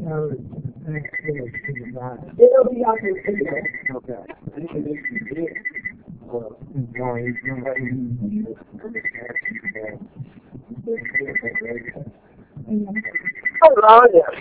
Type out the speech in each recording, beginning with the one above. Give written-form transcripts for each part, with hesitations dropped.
No, next year, it's not. It'll be on your video. Okay. No, he's not even. Hello there.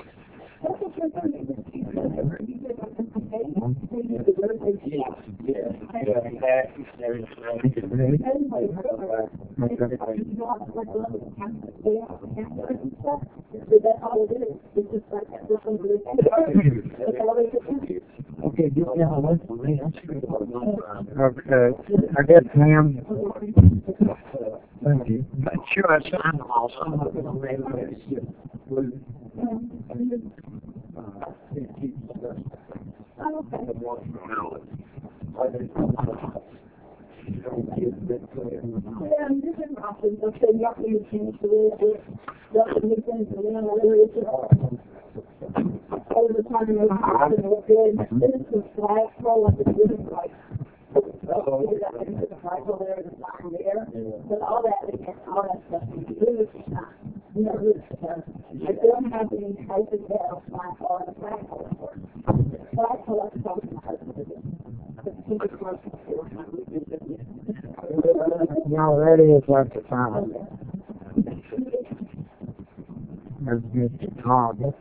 Okay, do you have one for me? Okay, I guess, ma'am. Thank you. Sure, I signed them all. No, that is like the time. That's Mr. Target.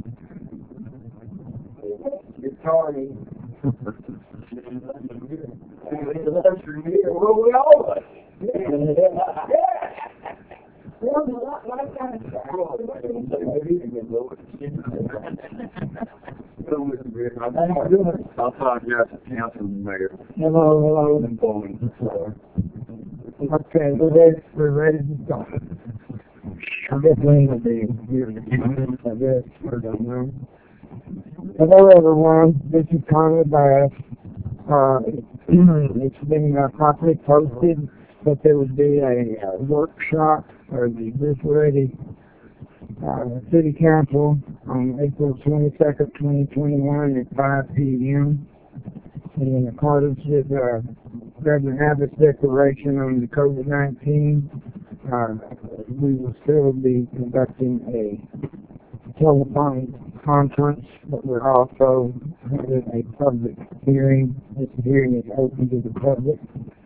Well, we all Hello. Okay, we're ready to go. I guess Lane will be here. I guess we're done now. Hello everyone, this is Connie Bass. It's been properly posted that there would be a workshop for the This Ready City Council on April 22nd, 2021 at 5 p.m. in accordance with Reverend Abbott's declaration on the COVID-19. We will still be conducting a telephonic conference, but we're also having a public hearing. This hearing is open to the public.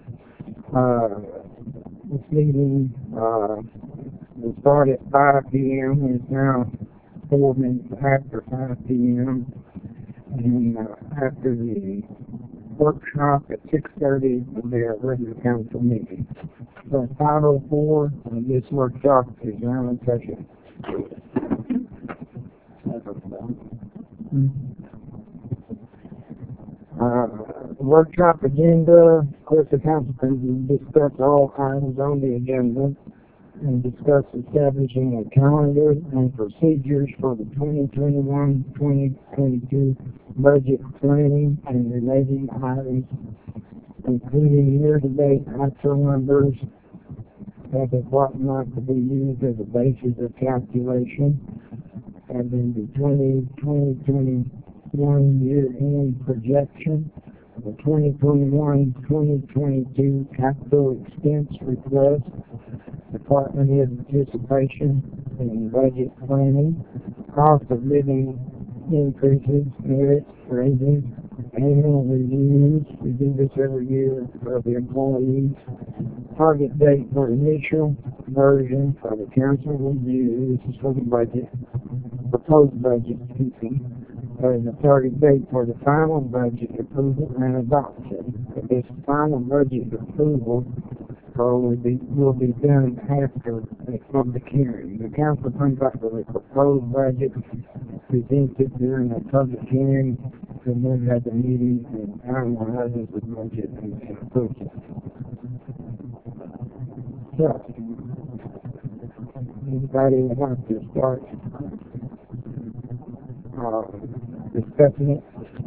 This meeting will start at 5 p.m. and it's now 4 minutes after 5 p.m. And after the workshop at 6:30 will be our regular council meeting. So at 5:04, this workshop is now in session. Workshop agenda. Of course, the council can discuss all items on the agenda and discuss establishing a calendar and procedures for the 2021-2022 budget planning and relating items, including year-to-date actual numbers that is what not to be used as a basis of calculation, and then the 2020-2021 year-end projection, the 2021-2022 capital expense request, department head participation in budget planning, cost of living increases, merits, raises, annual reviews. We do this every year for the employees. Target date for initial version for the council review. This is for the budget, proposed budget, and the target date for the final budget approval and adoption. This final budget approval will be done after a public hearing. The council comes up with a proposed budget, presents it during a public hearing, and then at the meeting and finalizes the budget and approves it. So, anybody want to start discussing it?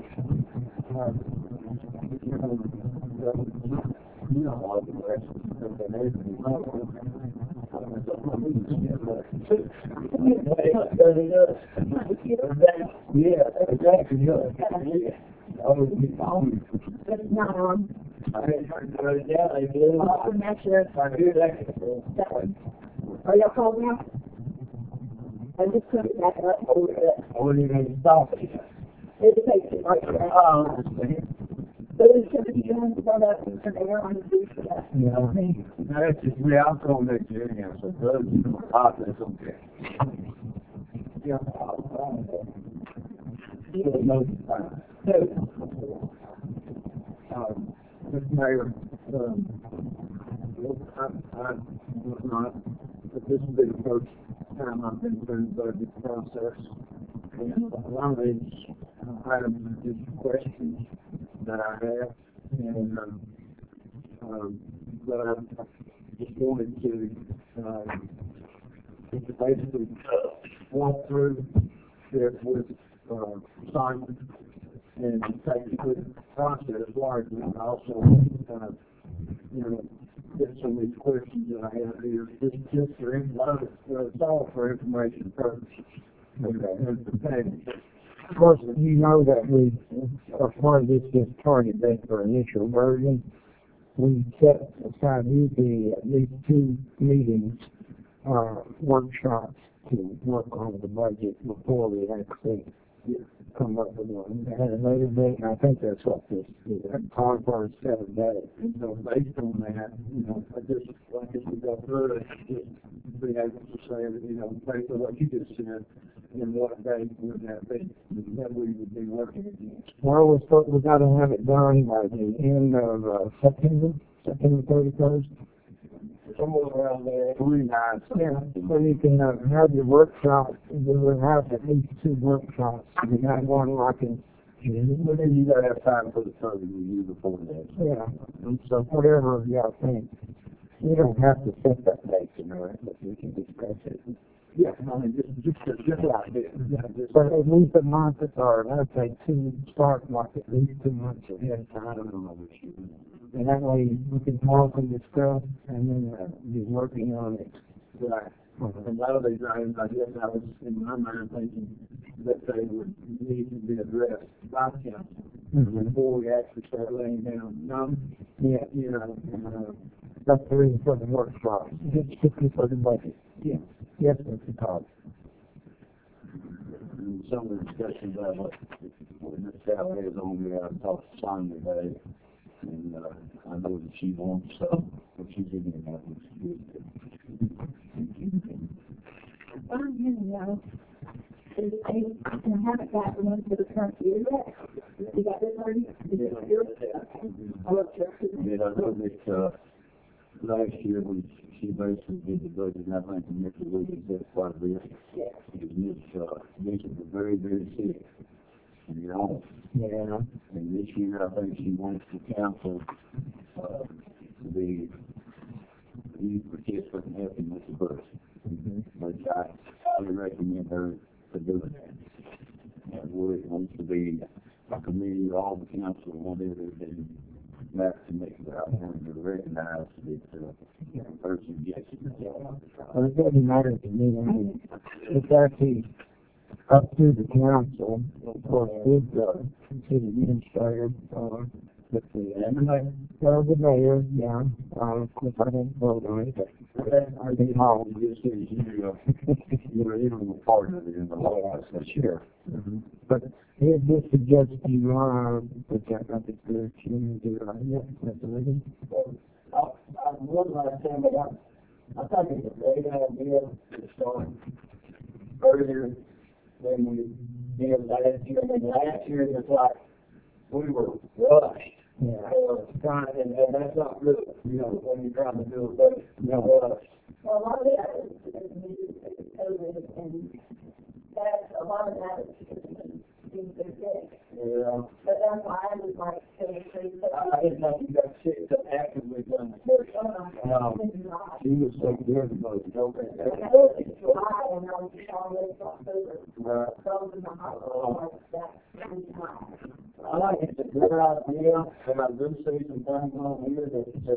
Yeah, exactly. It's not on. I didn't turn it down. I did. I'm not sure. I do that. Are y'all calling now? I just put it back up over it. What do you mean stop it? It takes it right there. Oh, I understand. So it's going to be doing for that for the air on the roof for that. Yeah, I mean, that's just me. I'm going next year anyhow, so those are that's okay. Yeah, no, Mr. Mayor, I was not, but this will be the first time I've been through the budget process. And a lot of these items are just questions that I have, and but I just wanted to basically walk through this with Simon and take you through the process largely, and also get some of these questions that I have here. Just for it's all for information purposes. Of course, you know that we, as part of this target date for initial version, we set aside usually at least 2 meetings, workshops to work on the budget before we actually come up with one. We had another date, and I think that's what this is. Call for 7 days. So based on that, I just we go through it, just be able to say, based on what you just said, and what day would that be that we would be working against. Well, we got to have it done by the end of September 31st. Somewhere around there, 3 nights. Yeah, so you can have your workshop. We will have at least 2 workshops. We got one like in June. But then you gotta have time for the further review before that. Yeah, and so whatever y'all think. You don't have to set that date tonight, but we can discuss it. Yeah, I mean, just like this. But at least a month or I'd say 2 start like at least 2 months ahead of time. I don't know what you mean. And that way we can talk and discuss and then be working on it. Right. And a lot of these items, I guess I was in my mind thinking that they would need to be addressed by the council before we actually start laying down numbers. Yeah, that's the reason for the workshop. Just strictly for the budget. Yeah. Yes, Mr. Todd. And some of the discussions about what Ms. Callaway is on there, I talked to Sonia today, and I know that she wants some, but she's in there now, which is good. I haven't got the one for the current year yet. You got this already? I looked at it. Yeah, I know that last year she basically did the budget, and I think Mr. Williams did quite a bit. Yeah. Because Ms. was very, very sick. And Yeah. and this year I think she wants the council to be you participant in helping with the budget. But I would recommend her to do it. And where it wants to be a committee or all the council, whatever, then Matt to make it out and to recognize that the person gets it. Well, it doesn't matter to me. I mean, it's actually up to the council, of course, with the city administrator, with the mayor, yeah. Of course, I didn't vote on it, but I think all This is you're even a part of it in the law, so sure. But it just suggests you put that up at the community, yeah, that's the reason. One last thing, but I think it's a great idea to start earlier than we did last year. And last year it was like we were rushed. Yeah. And that's not good, when you're trying to do a budget. Rushed. Well, a lot of that is COVID, and that's a lot of that is being so sick. Yeah. But that's why I was like, I didn't know you got sick till after we done the first time. No. She was so good about it. Okay. I know it's July, and I was always October. Right. So I was in the hospital like that many times. I like it. It's a good idea, and I do see some things on here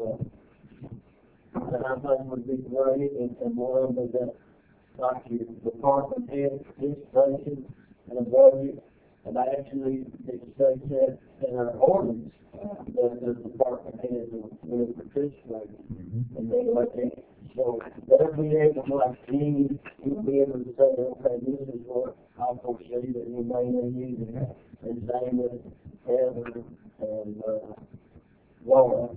that I think would be great, and one of them is that, like your department head participation in a budget, and actually, it states that in our ordinance, that the department head will participate in the budget. So they'll be able to, like, you'll be able to say, okay, this is what I'll foresee that you may be using it. His name is Heather and Laura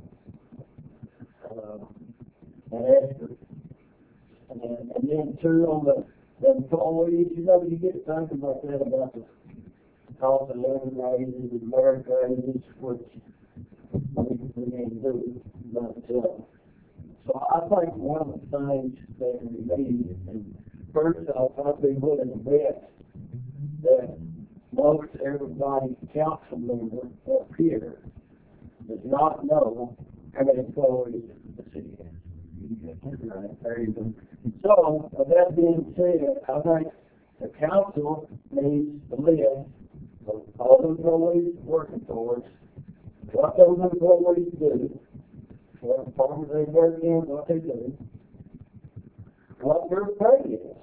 and Esther. And then two on the employees, you know, you get to think about that, about the cost of living raises and merit raises, which we need to do. But, so I think one of the things that we need, and first off, I'd be willing to bet that most everybody council member up here does not know how many employees the city has. So, with that being said, I think the council needs to list of all the employees working for us, what those employees do, what department they work in, what they do, what their pay is,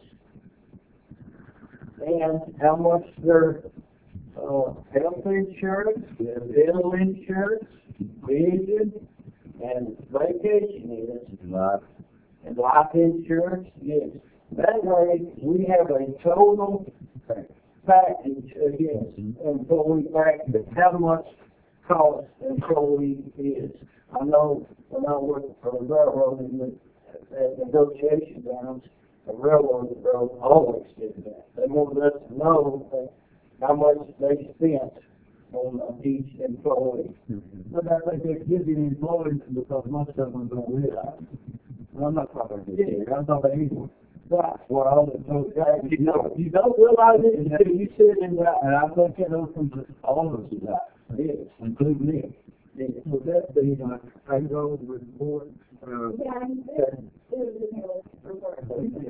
and how much their health insurance, their dental insurance, vision, and vacation is, and life insurance is. That way, we have a total package against employee package, how much cost employee is. I know when I worked for the railroad in the negotiation rounds, the railroad always did that. They wanted us to know how much they spent on each employee. But I think they're giving employees because most of them don't realize. I'm not talking about it. I'm talking about evil. Right. Well, all the folks, You don't realize it until you sit in that. and I think it opens all of us up, Yes. including me. Yes. So that's the, payroll report, Yeah, and there's a new report.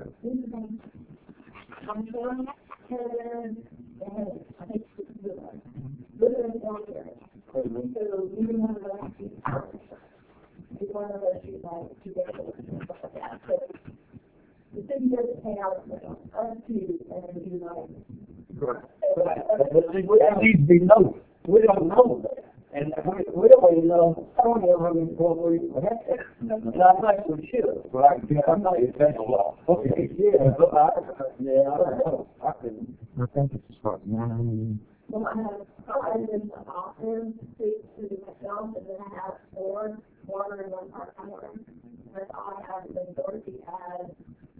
I'm showing it, and I think it's good. Literally on here. So you want to actually, you want to actually like to get it, stuff like that. So the city doesn't pay out us to, and then you like. Right. But see, that needs to be known. We don't know that. And we don't even know how many employees we have. And I think we should. right? I'm not saying a lot. Okay, yeah, but I don't know. I couldn't. I think it's about 9. Well, I have 5 in the office, 6 to do myself, and then I have 4 water and 1 part-timer. That's all I have, and then Dorothy has,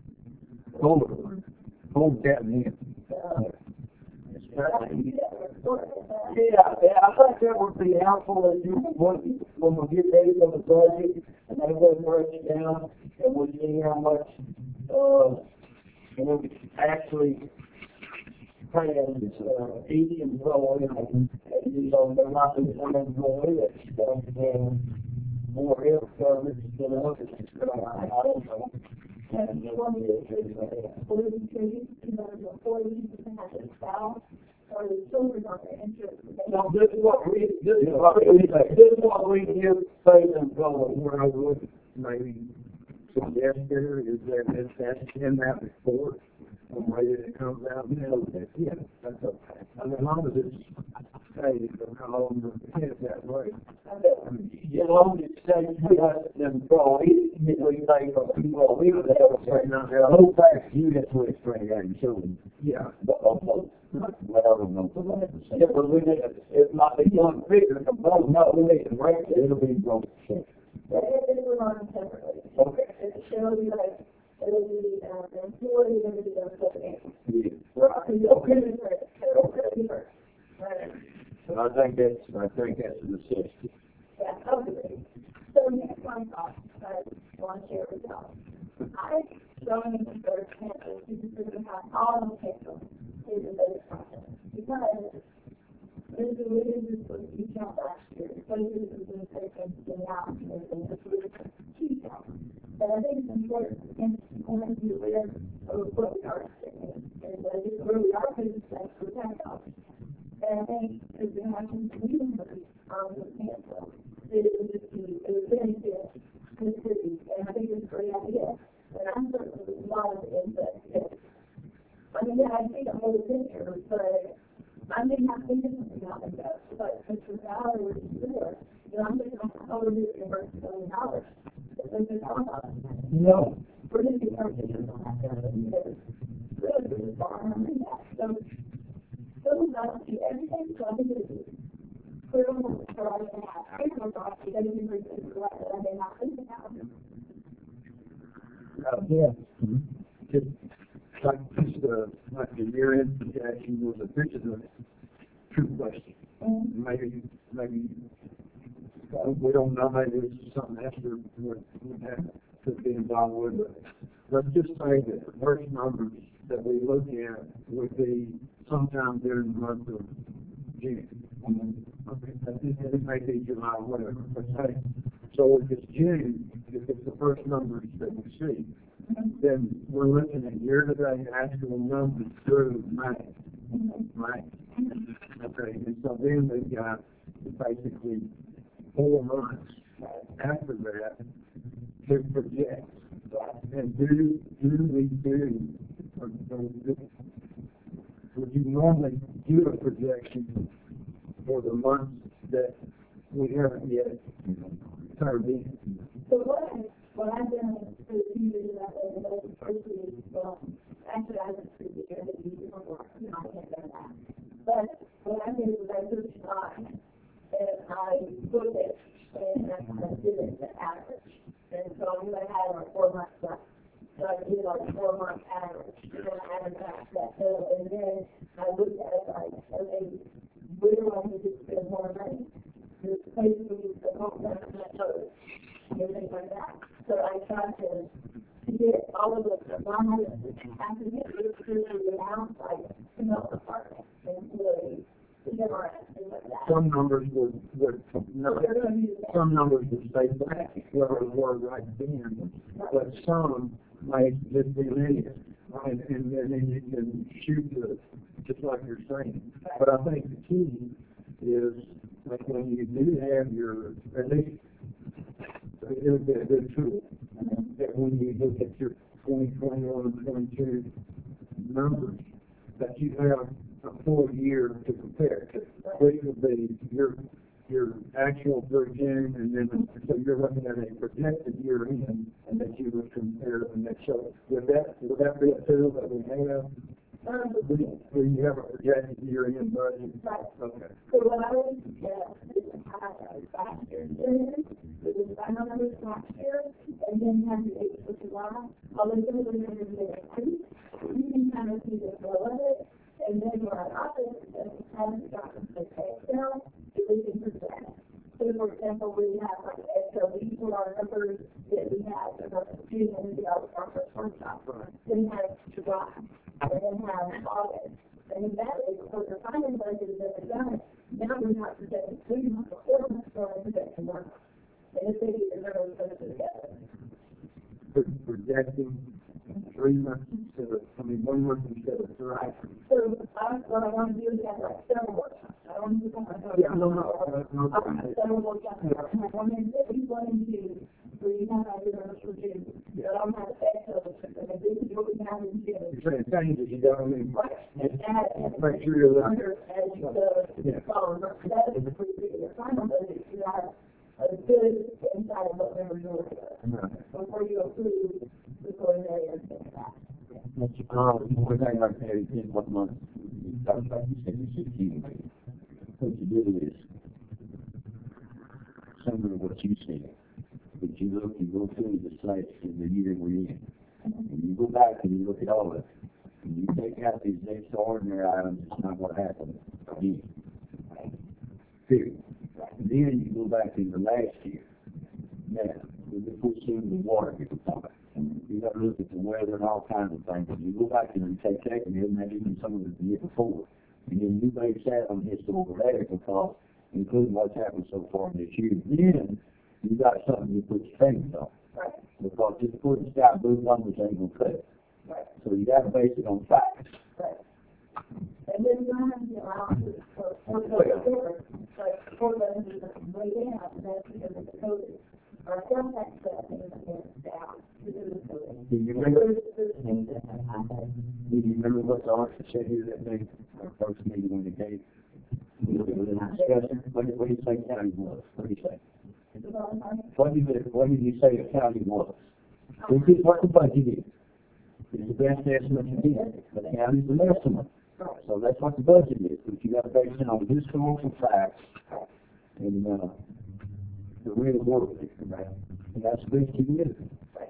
Hold that in. Yeah, I think that would be helpful if you, when we get ready for the budget, and they will break it down, and we see how much, we actually paying, each employee, there might be some employee that's going to have more health service than others. I don't know. and you want me to contribute to the employees who have a spouse, or the children on their insurance. No, this is what we give state employees. Where I would maybe suggest here is that that's in that report, the way that it comes out, yeah, that's okay. And as long as it's stated, how long the kids that way. As long as it says we have an employee, we say, well, we would have a certain number of whole fact, you get to explain that and show them. yeah. Well, I don't know. Yeah, but we need, it might be young figure, but no, we need to break it, it'll be broke. It was on separately. Okay. It shows you like, it'll be, the employee, and it'll be on separate. Okay. Right. So I think that's a necessity. Yeah, okay. So next one off, I want to share with y'all. I strongly prefer campus because we have all the campus is a better process. Because there's a reason for each out last year, but it is a taken in out and everything, it's really key out. And I think it's important and when you live what we are saying, and that is where we are putting things for tax office. And I think as we have some communities on the campus, it is just a benefit to the city, and I think it's a great idea. And I'm certainly a lot of input. I mean, yeah, I think the whole picture, but I may not think differently about it, but Mr. Fowler was sure, that I'm going to have to do $1 million. No. We're going to be purchasing on that, because really, so those increases like that I did not think about. Yeah. Just like the year-end projection was this is a true question. Maybe we don't know, maybe it's something Esther would have to be involved with. But let's just say that the first numbers that we look at would be sometime during the month of June. Okay, it may be July, whatever. Let's say. So if it's June, if it's the first numbers that we see, then we're looking at year-to-date actual numbers through May. Right? Okay, and so then we've got basically 4 months after that to project. And would you normally do a projection for the months that we haven't yet turned in? So what I've done for the 2 years that I've been in the first year, actually I was pretty good at using my work, I can't do that. But what I did was I took time and I put it and I kind of did it the average. And so I knew I had like 4 months left. So I did like 4 month average. And then I added back that bill. And then I looked at it like, okay, where do I need to spend more money? There's places that don't have that notice. Everything like that. So I tried to get all of the line after you get through the amount, like, apartments and really, things like that. Some numbers would stay back where we were right then, but some might just be linear. And then you can shoot it just like you're saying. But I think the key is like when you do have your, at least it would be a good tool that when you look at your 2021 and 22 numbers, that you have a full year to compare to. Which would be your actual through June, and then so you're looking at a projected year in, and that you would compare the next show. Would that be a tool that we have? Do you have a projected year in budget? Right. Okay. So what I would suggest is to have last year's dividends, which is final numbers last year, and then have the dates for July. Although some of the numbers may increase, you can kind of see the flow of it, and then what I office hasn't gotten to Excel, we can project. So for example, we have like SOB for our numbers that we have for June and we have our first workshop. Then we have July. And then have August. And in that way, for the final budget that we've done, now we're not projecting 3 months or 4 months, we're projecting 1 month. And it's maybe the numbers put it together. Projecting 3 months instead of, 1 month instead of 3. So what I want to do is have like several workshops. I don't need to several workshops. And I want to do one and two, where you have our numbers for June. But I don't have Excel, and this is what we have in June. You're saying changes, you know what I mean? Right. And make sure you're under as the phone. That is pretty big. The final budget, you have a good insight of what numbers you're looking at. Before you approve the preliminary and things like that. We're talking about in what month? You talked about you said it's 16. What you do is similar to what you said. But you go through the sites in the year we're in. And you go back and you look at all of it. And you take out these extraordinary items, it's not what happened again. Period. And then you go back into last year. Now, we're seeing the water get apart. You got to look at the weather and all kinds of things. And you go back and you take that and maybe even some of the year before. And then you base that on historical data because, including what's happened so far this year. Then you got something you put your fingers on. Right. Because just putting sky blue numbers ain't going to cut it. Right. So you got to base it on facts. Right. And then you have the allowances for the stores, like for those who are way down, and that's because of the COVID. Our sales tax collecting is down because of the COVID. Do you remember? Do you remember what the officer said here that day? Our first meeting when they came. What do you say county was? What do you say? What did you say the county was? This is what the budget is. It's the best estimate you get. But the county's an estimate. So that's what the budget is. But you got to base it on historical facts. And the real world, right? And that's the best you can do.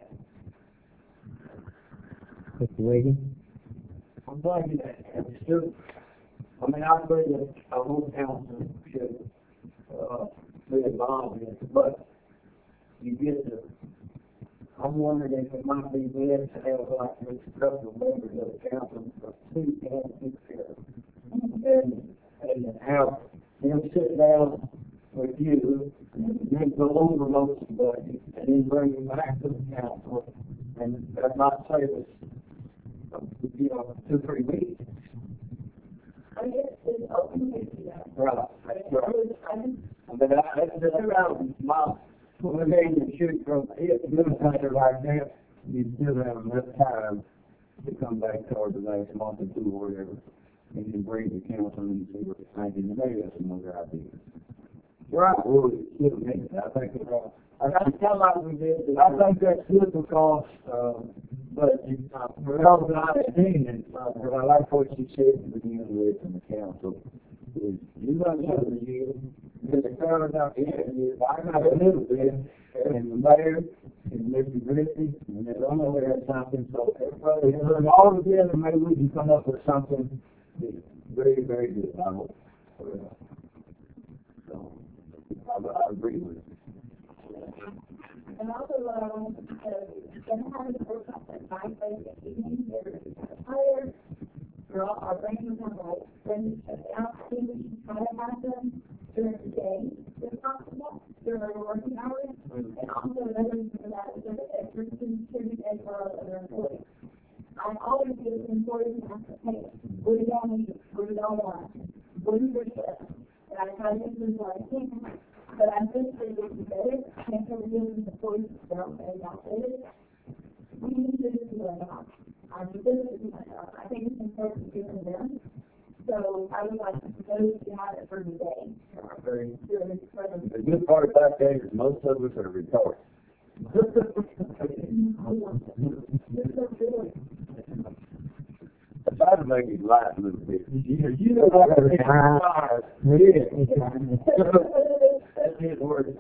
Mr. Wiggins? I'm glad you still, I mean, I agree that our whole council should, be involved in it, but you get to, I'm wondering if it might be best to have like this couple of members of the council, two and six here. And have them sit down with you, then go over most of the budget, and then bring them back to the council. And that might save us, 2-3 weeks. I guess it's open to that. Right, that's right. I mean, that's around my, when we came to shoot from it, administrator like that, you still have enough time to come back toward the next month or two or whatever, and then bring the council and see what they're thinking, and maybe that's another idea. Right, well, I think it's right. I kind of like we did, I think that's good because, but we're all not understanding, But I like what you said to begin with in the council, is you run something to you, and the crowd out there, and I got a little bit, and the mayor, and Mr. Griffey, and they don't know where that's something, so everybody, all together, maybe we can come up with something that's very, very good, I hope. So, I agree with it. And also, then having to work up at 5:30 evening, they're tired. We're all, our brains are like, brains shut down. I think we should try to have them during the day, if possible, during our working hours. And also, another reason for that is that it brings in security as well as other employees. I always give employees an answer, hey, what do y'all need? What do y'all want? What is your shift? And I try to do what I can. But I think that it would be better, can't really the employees don't say that it. We need to do it now. I think it's important to give them. So I would like to propose to have it for the day. The good part about that is most of us are retarded. I try to make it light a little bit. You know what I'm saying? That's his word.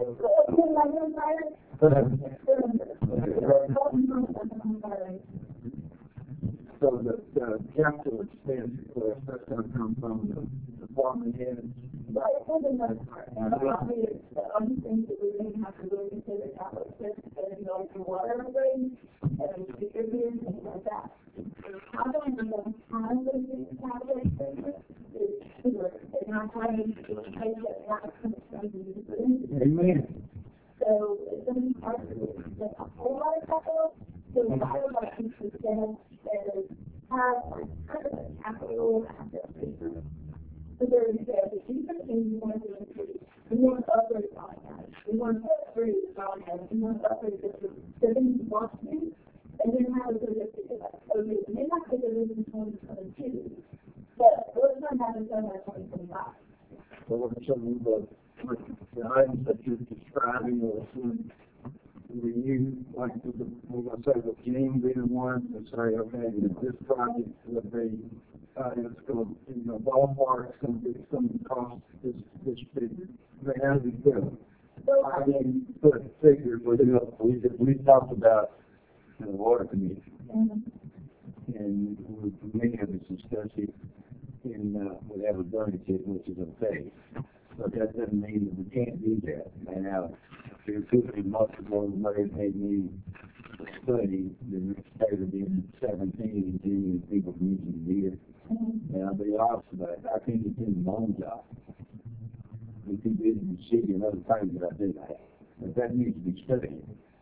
So the capital expense request, that's going to come from the department heads. But for the most part, obviously, the only thing that we really have to really consider capital expense is going to water rates and distributors and things like that. How do I know how to do capital expenses is sewer, and not having to pay that expenses to put into it. Amen. So it's going to be hard to get a whole lot of capital. So what I would like to suggest is have kind of a capital asset reserve. So there is a different thing we want to increase. We want to upgrade broadcast. We want to upgrade broadcast. We want to upgrade the things we want to do. And then have a good like, so we may not get it in 2022, but we're going to have it done by 2025. So what are some of the items that you're describing or some review, like we're going to say the Gene being one, and say, okay, this project will be, it's going to, ballpark, it's going to be some cost this figure. They have to do. I mean, put figures with it. We talked about the water committee, and many of us discussed it with Alabama, which is okay. But that doesn't mean that we can't do that. And now, there could be multiple ways they need to study the stated in 17 and June people mentioned here. And I'll be honest about it, I can't do my own job. I'm too busy with city and other things that I do that. But that needs to be studied.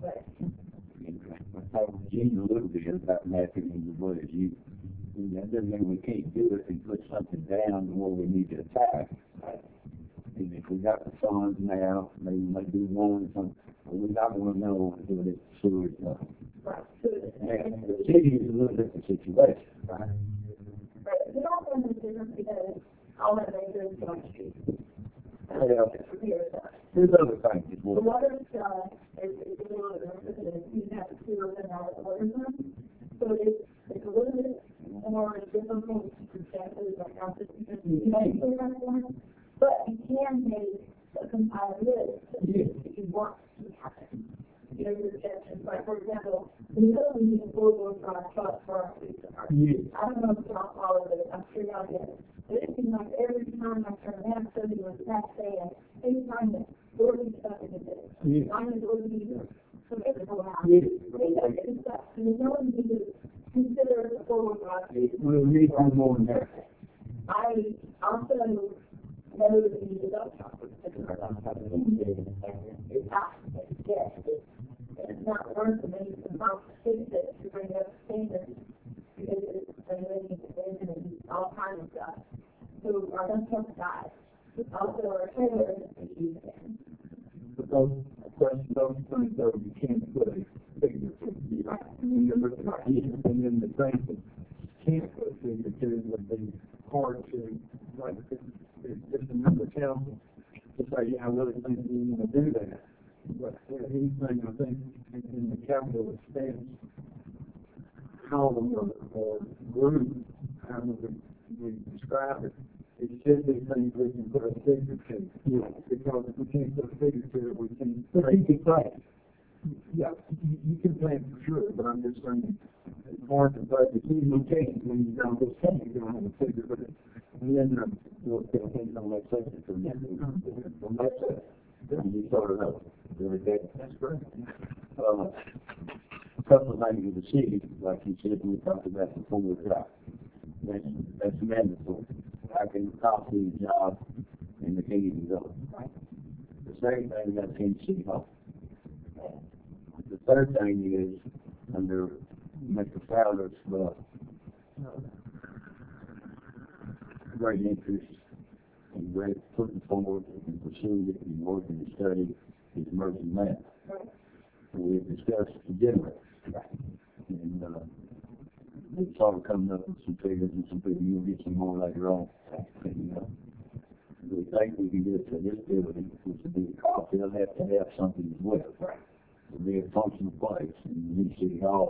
I talked to Gene a little bit about mapping as well as you. And that doesn't mean we can't do it and put something down where we need to attack. And if we got the funds now, maybe we might do one or something, but we're not going to know until it's sewage done. And the city is a little different situation, right? Right. We also want to do this because all that they do is on the street. Yeah. There's other things as The well. water is a little bit you have to sewer in our water zone. So it's a little bit more difficult to project it like how this is but you can make a compiled list Yes. that you want to happen. Your suggestions, like for example, we know we need a four-wheel drive truck for our police department. Yes. I don't know if y'all follow this, I'm sure y'all get it. But it seems like every time I turn around, somebody was back saying, anytime that Dorothy stuff in the day, Yes. I'm going to be some physical house. Yes. And stuff, so you know what you need to consider a four-wheel drive. We'll need one more than that. I also know that you need a dog shop. It's not worth the money to fix it to bring up standards because it's relating to vision and all kinds of stuff. So our dump truck guys, also our trailers, Because those things though, you can't put a figure to it. I mean, you're looking at it, and then the things that can't put a figure to it would be hard to, like, it's just another council to say, yeah, I really think we want to do that. But anything, I think, in the capital expense column or group, however we describe it, it should be things we can put a figure to. Yeah. Because if we can't put a figure to it, we can't. But you can plan. Yeah, you can plan for sure, but I'm just saying, it's hard to budget. You can't when you don't go spend, you don't have a figure, but and then you'll get things on that section from that section. You sort of know. Really good. That's great. A couple of things with the city, like you said, we talked about the four-wheel drive. That's mandatory. I can copy the job and the key go. The second thing that's in City Hall. The third thing is under Mr. Fowler's great interest in putting forward and pursuing it and working and studying his emergency math. So we've discussed the generator. And it's all coming up with some figures and some figures. You'll get some more later on. And we think we can get it to this building, which will be a cost. They'll have to have something as well. It'll be a functional place in the new City Hall.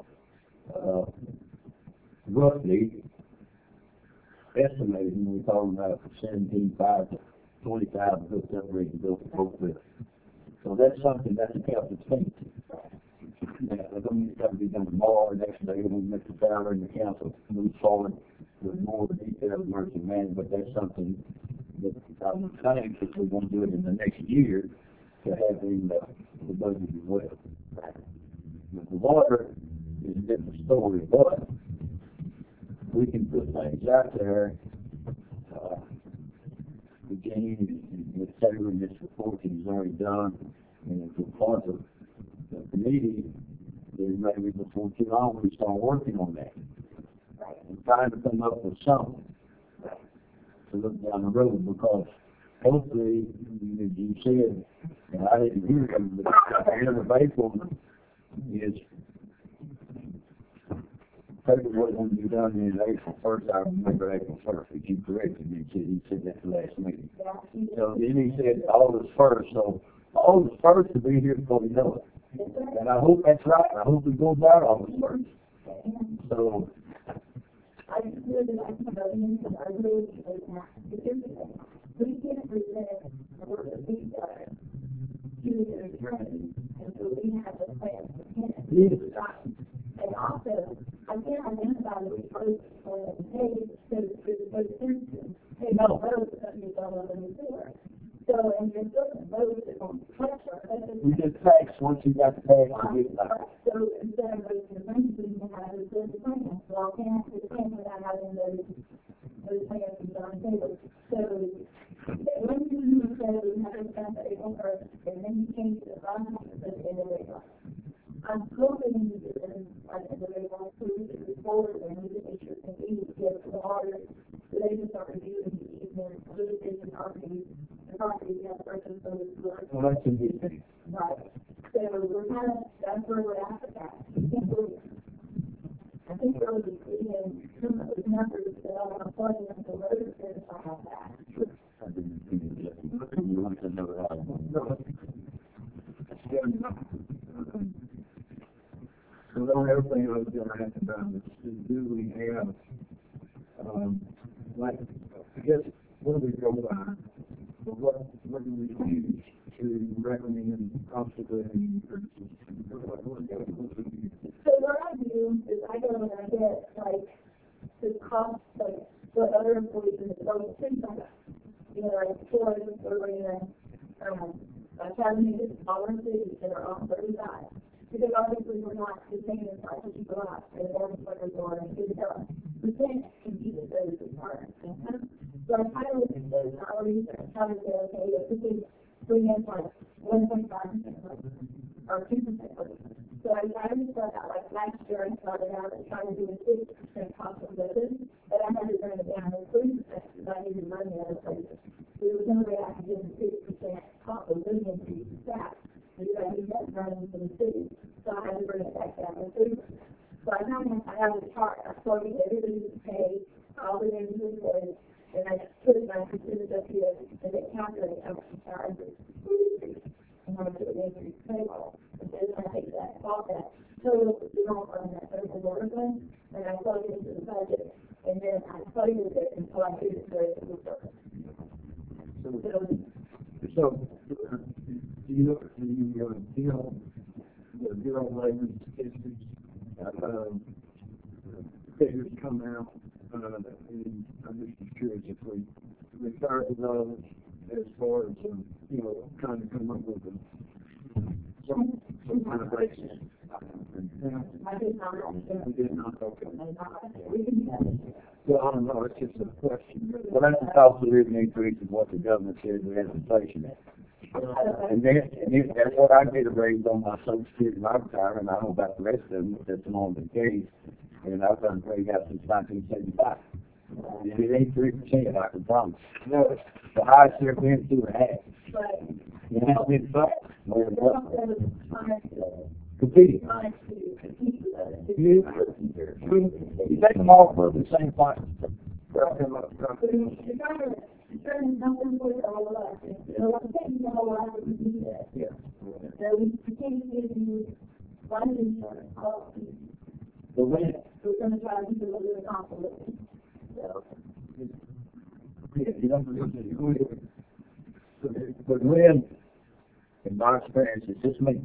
Roughly estimated when we're talking about 17.5 to 25 hooked up ready to build the whole building. So that's something that's a capital expenditure. Now, I don't need to be done tomorrow or next day when Mr. Fowler and the council move forward with more detailed emergency management, but that's something that I'm saying that we want to do it in the next year to have in the budget as well. The water is a different story, but we can put things out there. Again, with Taylor and this report that he's already done, and if we're part of the committee, then maybe before too long we start working on that. And trying to come up with something to look down the road, because hopefully, as you said, and I didn't hear them, but the end of April is paperwork going to be done in April 1st. I remember April 1st, but you corrected me. He said that the last meeting. So then he said August 1st. So August 1st will be here before we know it. And I hope that's right. I hope it goes out August 1st. So I really like the buildings and I really like that. We can't present the work that we've done to the attorney until we have the plan for him. And also, I can't identify the first plan, hey, so there's instance, hey, no, those are going to be done on the sewer. So, and you're looking at those that don't pressure. we just tax once you got the tax to get it out. So instead of raising the money, we can have a good plan. So I can't have the plan without having those plans and on the table. So when you say we have to spend the April 1st, and then you change the bottom of the end of April. I'm hoping that the April 2 to forward and we can make sure that we get the water, so they can start reviewing the easement, litigation properties, the properties that person so it's good. Well, that's a good thing. Right. So we're kind of, that's where we're at with that. I think we're really getting some of those numbers that I want to plug in the road if I have that. I didn't think it was just, you want to know how. No. So the everything I was going to ask about is do we have, like, I guess, what do we go by? What do we use? So what I do is I go and I get like the cost, like what other employees in the building think of it. You know, like Florida, Academy of Foreign Cities that are on 35. Because obviously we're not the same as like if you go out and order liquor store and do the we can't compete with those requirements. So I kind of look at those salaries and try to say, okay, if we can bring in like 1.5% or 2%. So I just thought that like last year I started out and trying to do a 6% cost of living, but I had to bring it down to 3% because I needed money in other places. So there was no way I could give a 6% cost of living increase to that. Because I need that running for the city. So I had to bring it back down to 3%. So I have a chart. I plugged in everybody's pay, all the names of employees, and I just put my percentage up here and it calculated how much charge is and how much it would increase payroll. And then I take that, all that total general fund, that total water fund, and I plug it into the budget, and then I plug it until I get it to it will work. So, do you deal the Bureau of Labor Statistics, figures come out, and I'm just curious if we refer to those as far as, kind of come up with some kind of basis. I did not understand. We did not, okay. We didn't have it. Well, I don't know, it's just a question. Well, that's the cost of living increase of what the government says we have inflation. And that's what I get a raise on my Social Security, my retirement. I don't know about the rest of them, but that's normal the case. And I've done paid out since 1975. And it ain't 3%, I can promise. No, The highest they've been through half. But You know, it's been fun. they're also trying to Competing. compete with others. You take them all for the same fight. So you're trying to help them with all of us. So I'm taking the whole lot of them to do that. yeah. So we continue to use one insurance policy. The win. We're going to try to do a little bit of conflict. So, You don't believe it. But when, in my experience, it's just me.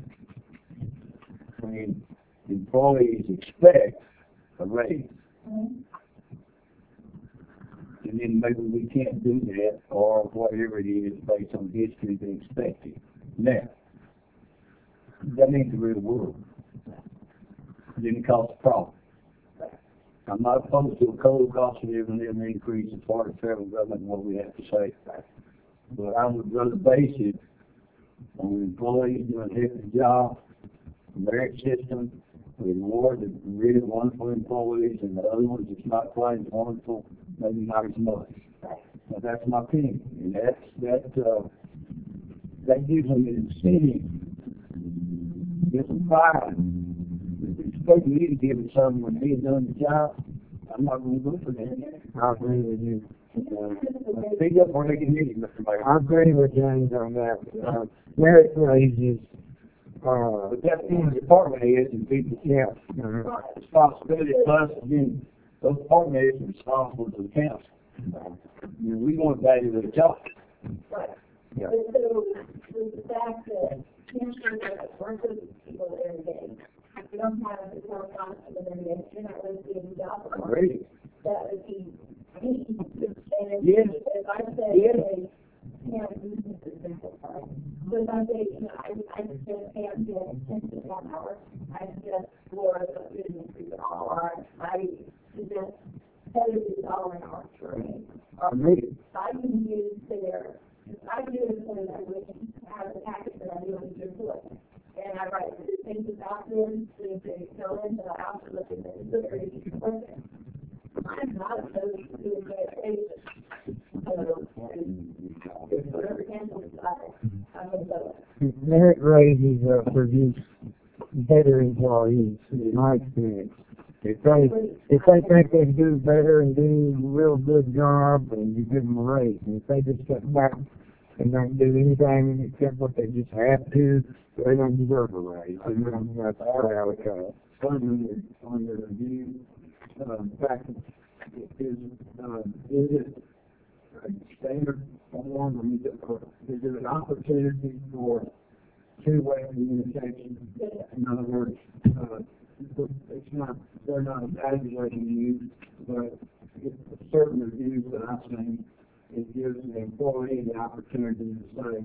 When employees expect a raise, and then maybe we can't do that, or whatever it is based on history they expect it. Now, that ain't the real world. Then it causes a problem. I'm not opposed to a cold cost of living increase as far as federal government and what we have to say. But I would rather base it on employees doing a heck of a job, merit system, we reward the really wonderful employees, and the other ones that's not quite as wonderful, maybe not as much. Now, that's my opinion, and that gives them an incentive, gives them pride. It's supposed to me to give it something when he's done the job. I'm not going to go for that. I agree with you. Speak up or they can hear you, Mr. Mayor. I agree with James on that. Merit raises, But that's who the department is, and people, yeah. responsibility plus, again, those department heads are responsible to the council. We want value to the job. right. Yeah. So, the fact that cancer works with people every day. If you don't have the correspondence with them, you're not really doing the job. Great. That would be me. And Yes. if I say, Yes. hey, this is the simple part. But if I say, I just can't do it 1 hour. I suggest for a business or I suggest $70 an hour for me. Or Agreed. I can use their, I do it for that written, I have a package that I do in the report. And I write the things about them, things they fill in, but I also look at the delivery person. I'm not opposed to doing that. Whatever council decides, I'm going to vote. Merit raises produce better employees, in my experience. If they think they do better and do a real good job, and you give them a raise. And if they just sit back and don't do anything except what they just have to, they don't deserve a raise. And that's how it goes. On your review, package, is it a standard form, or is it an opportunity for two-way communication. In other words, they're not evaluating you, but certain reviews that I've seen, it gives the employee the opportunity to say,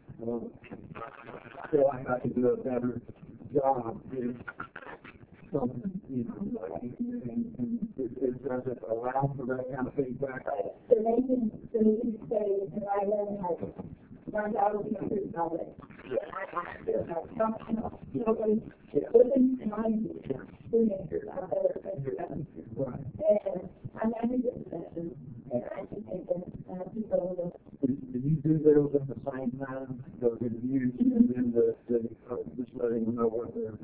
I feel like I could do a better job if something, does it allow for that kind of feedback? So they can say, if I learned how to be a good knowledge, I feel like functional, within my teenagers, I better Right. and I'm having good sessions, and I can take them, and people will. Did you do those at the same time, those reviews, and then just letting them know what they're,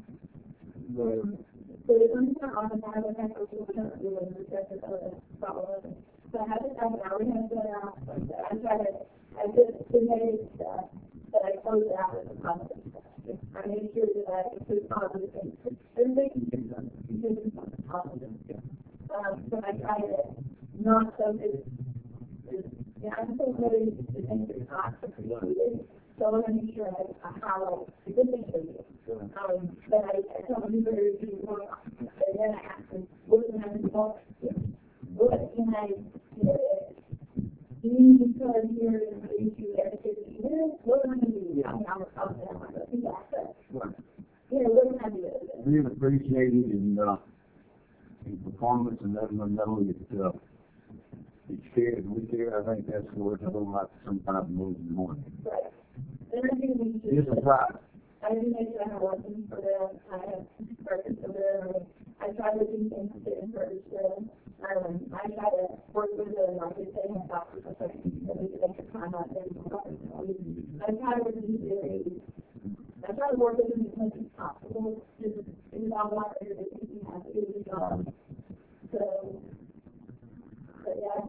So it's not automatic, I don't know doing the sessions of the problem. So I haven't done an hour and a half, I did the stuff, but I closed it out as a positive stuff. I made sure that I include positive things. There's making things positive. So I try to not focus. I'm so really the things that are not completed. So I want to make sure I highlight the good things they do. But I tell them very few more. And then I ask them, what can I do? What can I do? Do you need to come here and do everything? What am I going to do? I mean, I'm going to do that. What can I do? Really appreciated in performance and letting them know that each period we care. I think that's worth a whole lot sometimes more in the morning. Right. And I do need to. It's a pride. I do make sure I have lessons for them. I have purpose for them. I try to do things to encourage them. I try to work with them, like if they have doctors or something, so we can make a time out there. I try to be very, I try to work with them as much as possible. It's all about everything you have to do the job. So, but yeah.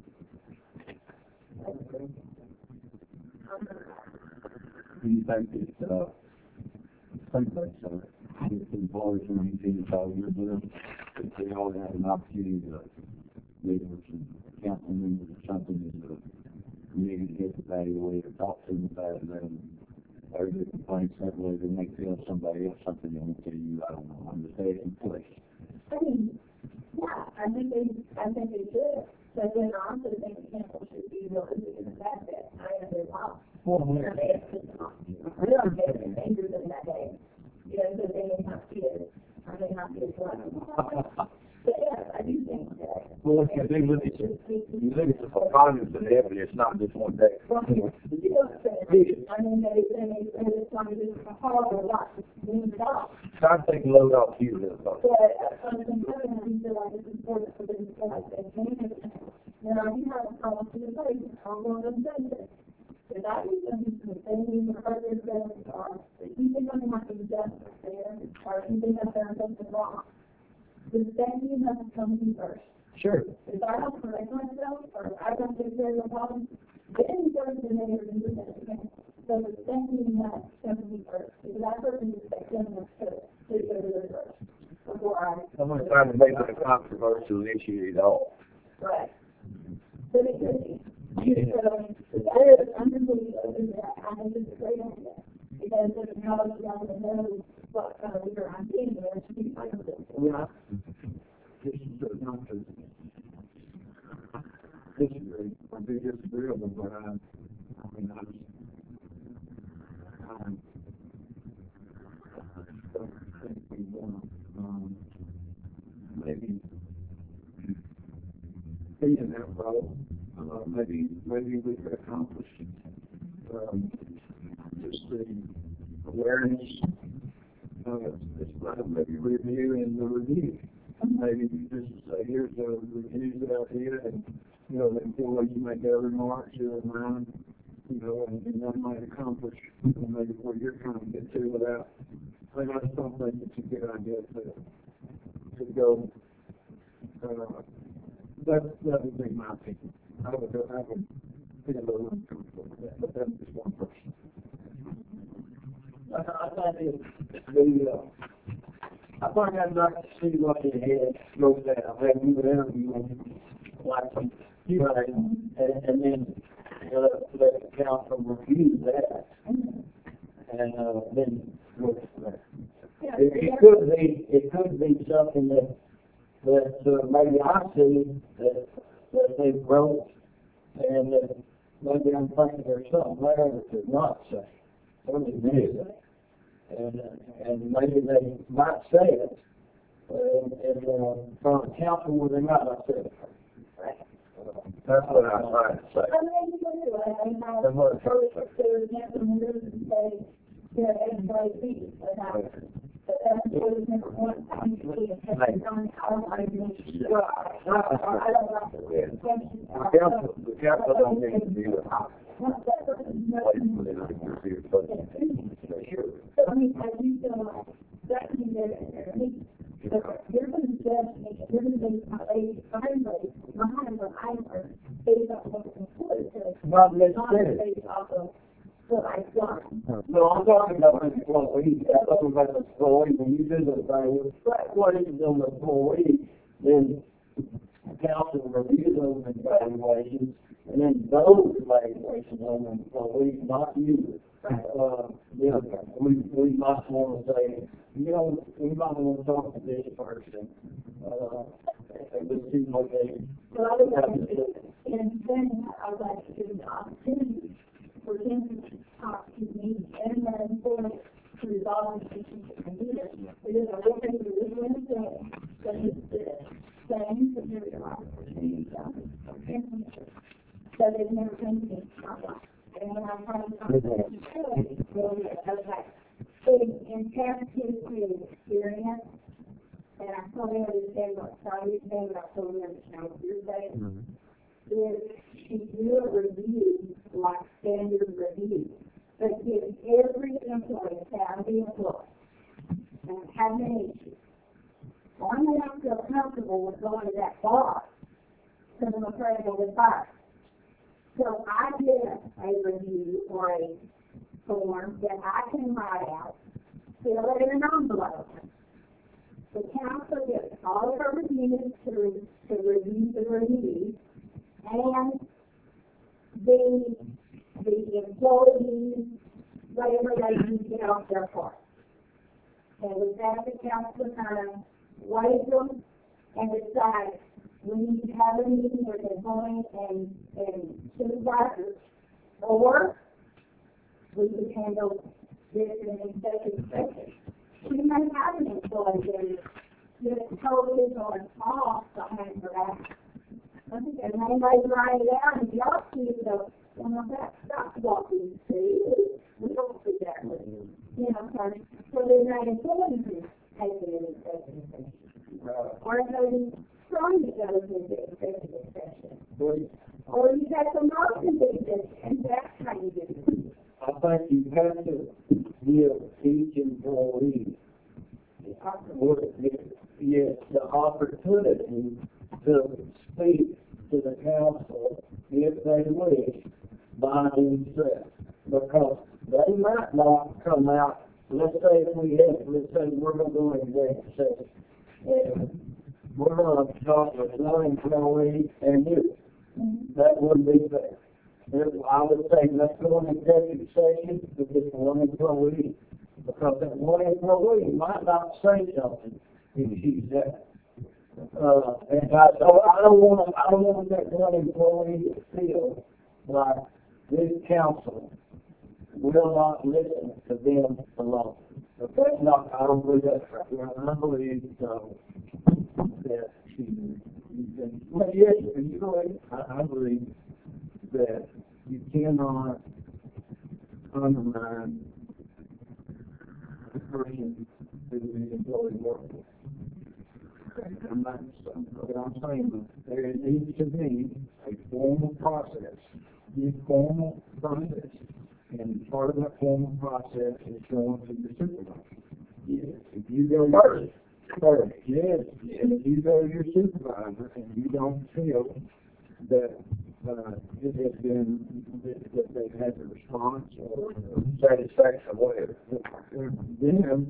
Do you think that someplace if employees when you see how you're doing, that they all have an opportunity to meet with some council members or something as a community to get evaluate or talk to them about it and let them or the complaints that way they may feel somebody else something they won't tell you, I don't know, I'm just taking place. I mean, yeah, I think they should. But then also the thing council should be able to do the fact that I am their boss. They have to be angry in that day. So they may not kids. I may not be as well. But yeah, I do think that. Well, if you do look at the preponderance of the evidence, it's not just one day. I mean, they it's not even a horrible lot to do it all. Try to take a load off you. But something other than feel like it's important for them to feel like they can. You have a policy in place, I'm going to do this. Because I do something to things or other things, or you think I'm not going to do justice there, or you think I've done something wrong. The thank you has to come to me first. Sure. If I don't correct myself, or I don't take care of the problem, then first the neighbor can do that again. So the thank you has to come to me first. Because that person is expecting us to go to the first. Before I'm going to try to make it a controversial issue at all. right. So it could be. So that is unbelievable that I think it's a great idea. Because there's knowledge around the knows what kind of leader I'm being there to be part of it. Yeah. This is not to disagree or be disagreeable, but I think we want maybe be in that role. Maybe we could accomplish just the awareness. It's not maybe reviewing the review. Maybe just say, here's the reviews out here, and the employee might get remarks here and around, and that might accomplish maybe what you're trying to get to without. I just don't think it's a good idea to go. That would be my opinion. I would be a little uncomfortable with that, but that's just one person. I think I'd like to see what the head goes down. Maybe we would interview them, like right, and then let the council review that. and, then with, Yeah, it could be something that, maybe I see that they wrote, and that maybe I'm thinking there's something there that they're not saying. What they do say. And maybe they might say it, from a council where they might not say it. That's what I'm trying to say. I mean, you can do it. I mean, I totally consider them and say, you know, everybody beat, but that's what is important. I mean, I don't want to be, well, I don't want to be. The council don't need to be the place for them to be a place. So, I mean, I do feel like that means that you're going to judge me, you're going to be behind what I'm based off of employees. Not necessarily. Based off of what I've done. No, I'm talking about employees. I'm talking about employees. When you do the thing, what is on the employee, then the council reviews those evaluations, and then those evaluations on the employees, not you. We might want to say, you know, we might want to talk to this person. It seems like they. So I would like to, in saying that, I would like to give the opportunity for him to talk to me and then employees to resolve the issues that can do this. It is a little bit of a little thing, but it's the same that there are opportunities out there. So they've never come to me. And when I'm trying to talk to them, I was like, in past history experience, and I totally understand what Sonya's saying, I totally understand what you're saying, is she do a review like standard review, but give every employee a family employee and have an issue. Well, I may not feel comfortable with going to that bar because I'm afraid I'll get fired. So I did a review or a form that I can write out, fill it in an envelope. The council gets all of our reviews to review the reviews, and the employees, whatever they do, get off their part. And with that, the council kind of weighs them and decides we need to have a meeting with employees and supervisors, or we can handle this in an executive session. We may have an employee that is totally going off behind her back. And anybody write it out and y'all see it, so, well, that's what we see. We don't see that. You know, so they're not employees who take it in executive session. Or maybe trying to go into executive session. Or you have some motion business, and that's how you do it. I think you have to give each employee the opportunity to speak to the council if they wish by themselves. Because they might not come out, let's say we're going to go into executive session. And we're going to talk with one employee and you. That wouldn't be fair. I would say let's go into executive session with this one employee, because that one employee might not say something if she's there. And so I don't want that one employee to feel like this council will not listen to them alone. But that's not, I don't believe that's right. I believe that well, yes, I believe that you cannot undermine the person who is employed working. I'm saying there needs to be a formal process. And part of that formal process is going to the supervisor. Yes, if you go first, yes, if you go to your supervisor and you don't feel that it has been, that they've had the response or satisfaction or whatever, then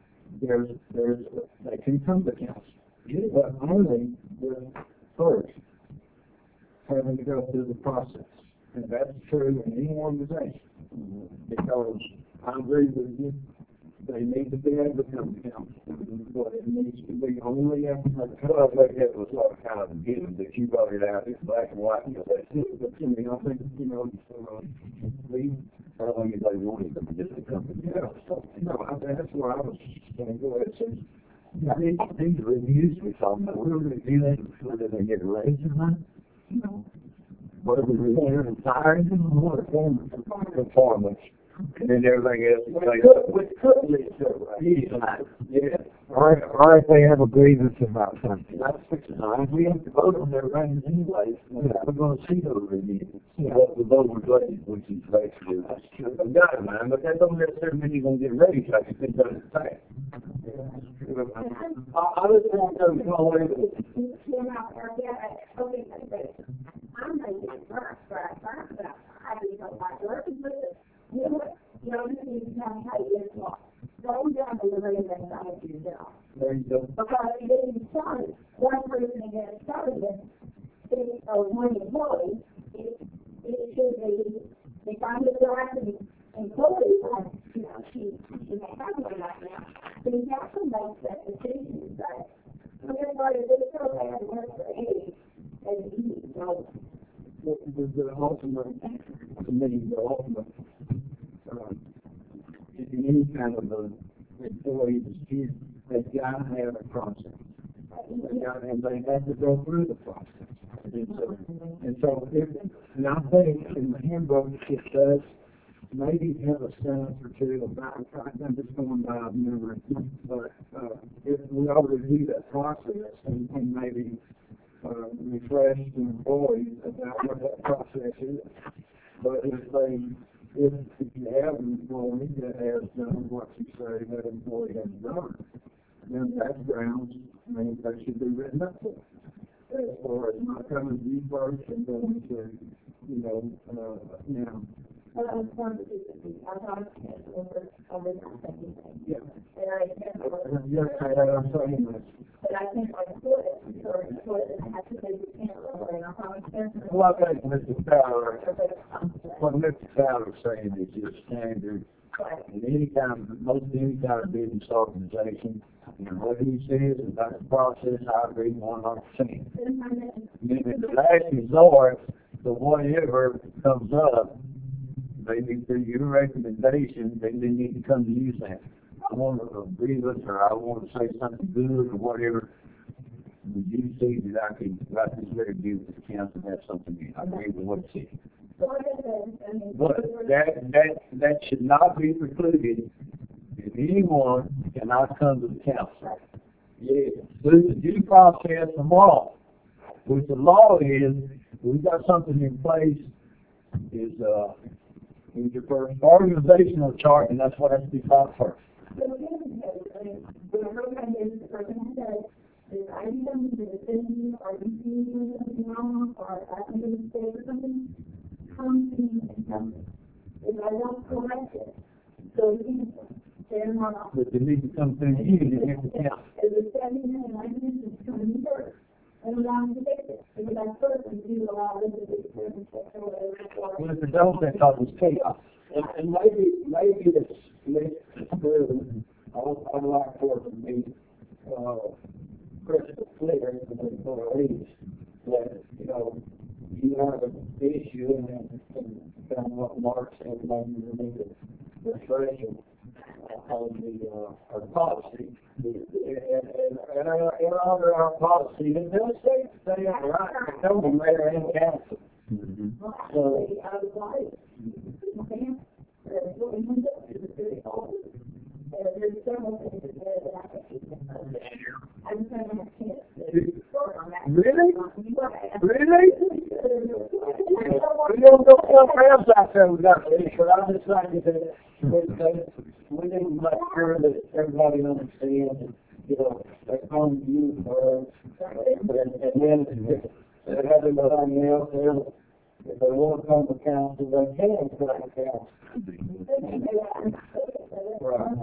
they can come to council. But only the first having to go through the process. And that's true in any organization. Because I agree with you. They need to be able to come down, but it needs to be only after. Well, I think that was sort of kind of a given that you brought it out, it's black and white, you know, that's it. But to me, I think, you know, we, I don't think anybody wanted them to just come. yeah, so, no, that's where I was going to go. It says, These reviews we talking about, we're reviewing before they get a raise or not. no, What are we reviewing, firing them, or what? Performance. And then everything else is like, we could leave it right. Yeah. Or if they have a grievance about something. that's fixing it. We have to vote on their raise anyways. We're going to see those reviews. What the vote was like, which is basically, that's true. I got it, man, but that don't necessarily mean you're going to get raised, like you think that's the fact. I just want to go away with it. I'm going to get first, but I do not like working with it. You know, this is how you get lost. Go down to the rate that I do now. There you go. Because it didn't start, one person again started it, or one employee, it should be, if I'm the director employee, you know, she may have one like that, but you have to make that decision, right? Everybody did it so bad, it works for Eddie, and he, so, The ultimate, to me, the ultimate, in any kind of a employee dispute, they've got to have a process. And they have to go through the process. And so and I think in the handbook, it does maybe have a sentence or two about, I'm just going by memory, but if we ought to review that process and maybe refresh the employees about what that process is. But if you have an employee that has done what you say that employee has done, then that's grounds, I mean, that should be written up for. As far as not coming to you first and going to, you know, now. well, I was trying to do something, I thought it was over something. Yeah. And I can't, Yes, I'm saying this. but I think I could, or I have to say we can't, and I promise there's. well, I think Mr. Fowler, what Mr. Fowler's saying is just standard. In any kind of, most any kind of business organization, and what he says about the process, I agree 100%. Then at the last resort, the whatever comes up, maybe through your recommendation, they need to come to you saying, I want to agree with, or I want to say something good, or whatever. Would you see that I can write this review with the council and have something, I agree with what you said. But that should not be precluded if anyone cannot come to the council. Yeah, through the due process of law, which the law is, we've got something in place, is your first organizational chart, and that's what has to be filed first. If I don't correct it, so you can not. But they need to come through you to get the council. As a 7 and 9 minutes coming first, and allow them to fix it. Because I first do allow them to fix it or whatever. Well, if it don't, that causes chaos. And maybe it's proven, I'd like for it to be, crystal clear to the employees that, you know, you have an issue and kind of what Mark said, maybe you need a refresher on our policy. And under our policy, it does say stay on the right, tell the mayor and council. Well, actually, I was like, okay, there's several things that I think I'm trying to have a chance to work on that. Really? Really? We don't go somewhere else out there, we got to, but I'm just saying that we need to make sure that everybody understands, and, you know, they come to you first, and then if they have anything else, if they want to come to council, they can come to council. Right.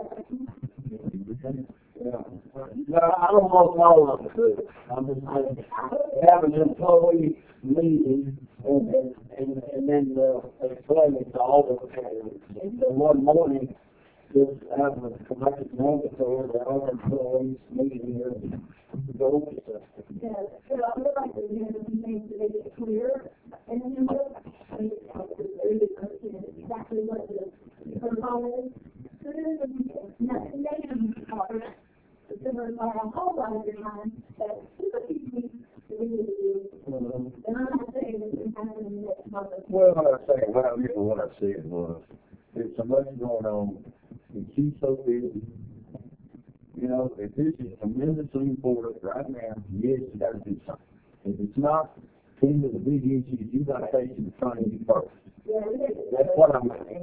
Yeah. No, I don't want all of it. I'm just saying, have an employee meeting and then explain it to all the candidates. And one morning, just have a collective mandatory that all employees meeting here to go over stuff. Yeah, so I would like to hear some things that make it clear in the book. I mean, exactly what the protocol is. So there's nothing negative about it. But there are a whole lot of time that people need to really do. And I'm not saying that it's happening in the next month. Well, what I said was, there's so much going on, and she's so busy. You know, if this is tremendously important right now, yes, you got to do something. If it's not, any of the big issues, you got to face in front of you first. Yeah, That's what I'm saying.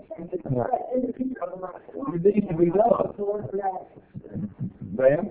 It needs to be done. Ma'am?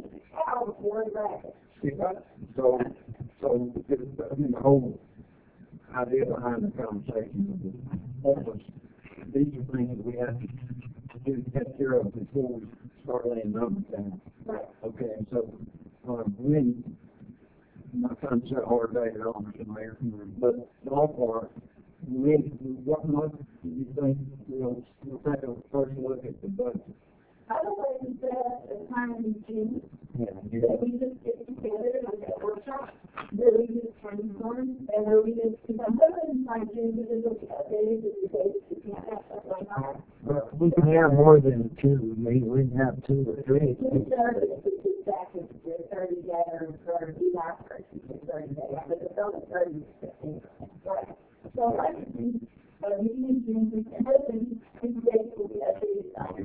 See, so, I mean, the whole idea behind the conversation was, these are things that we have to do, take care of before we start laying numbers down. Okay, and so, when, I'm not trying to set a hard day at all, Mr. Mayor, but the whole part, what month do you think we'll take a first look at the budget? I don't think that the time in June, Yeah. that we just get together and get a workshop, that we just brainstorm, and that we just, because I'm hoping by June, we just look at days and days, we can't have stuff like that. But we can have more than two. We can have 2 or 3. We started with exactly the 30 day or 30 last person, 30 day, but the film is 30 to 15. Right. So I think, meeting in June, we can hoping, these days will be updated,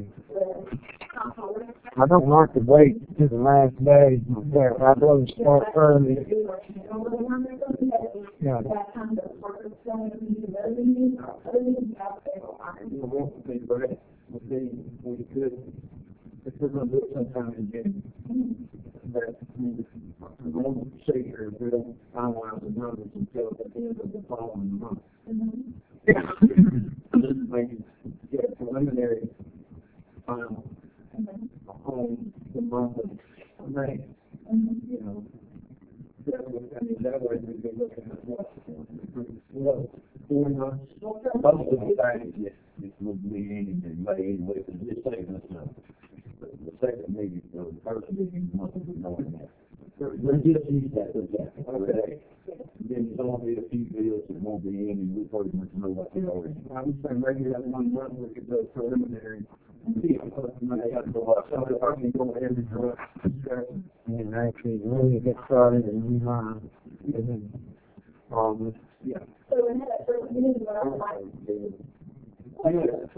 I don't like to wait to the last day. I'd rather start early. Yeah. What would be great would be, we could, if we're going to do it sometime in June, that we won't see here, we don't finalize the numbers until the end of the following month. This means get preliminary final on the month of May. You know, that way we can look at what, going on. Most of the time, it will be anything, but anyway, it's just taking us the second meeting, or the first meeting, month of knowing that. We're just use that as that, okay? Then it's only a few bills, it won't be any, we pretty much know what they're already. I would say maybe that 1 month we could do preliminary. And actually really get started in July. And then August. Yeah. So in that first meeting, what I would like to do, The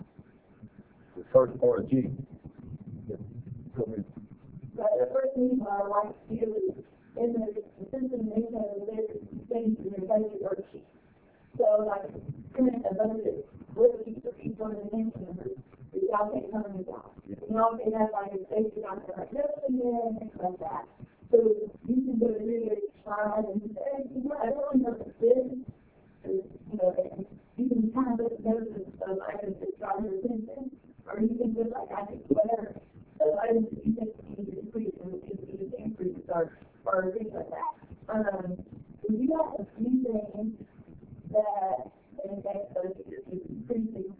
first part of June. but the first meeting, what I would like to do is, in the decision making of this thing, your budget worksheet. So like, print a budget worksheet for people in the name members. Y'all take some of these out. Y'all can have like a safety on there, like this and then things like that. So you can go to really try and say, you know, I don't know what this is. You know, you can kind of notice some items that draw your attention, or you can just like, I think whatever. So items that you think you need to increase and you increase or things like that. We got a few things that in that budget is increasing.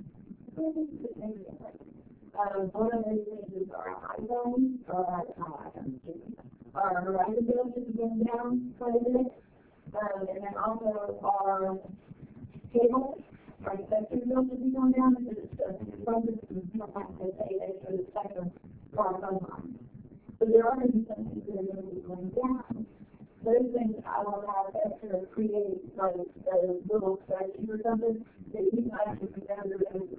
One of those things is our iPhone, our writing bills is going down quite a bit, and then also our cable, our electric bills is going down, because it's not like they pay for the second for our phone line. So there are going to be some things that are going to be going down. Those things I will have extra create like a little spreadsheet or something that you can actually put down your own.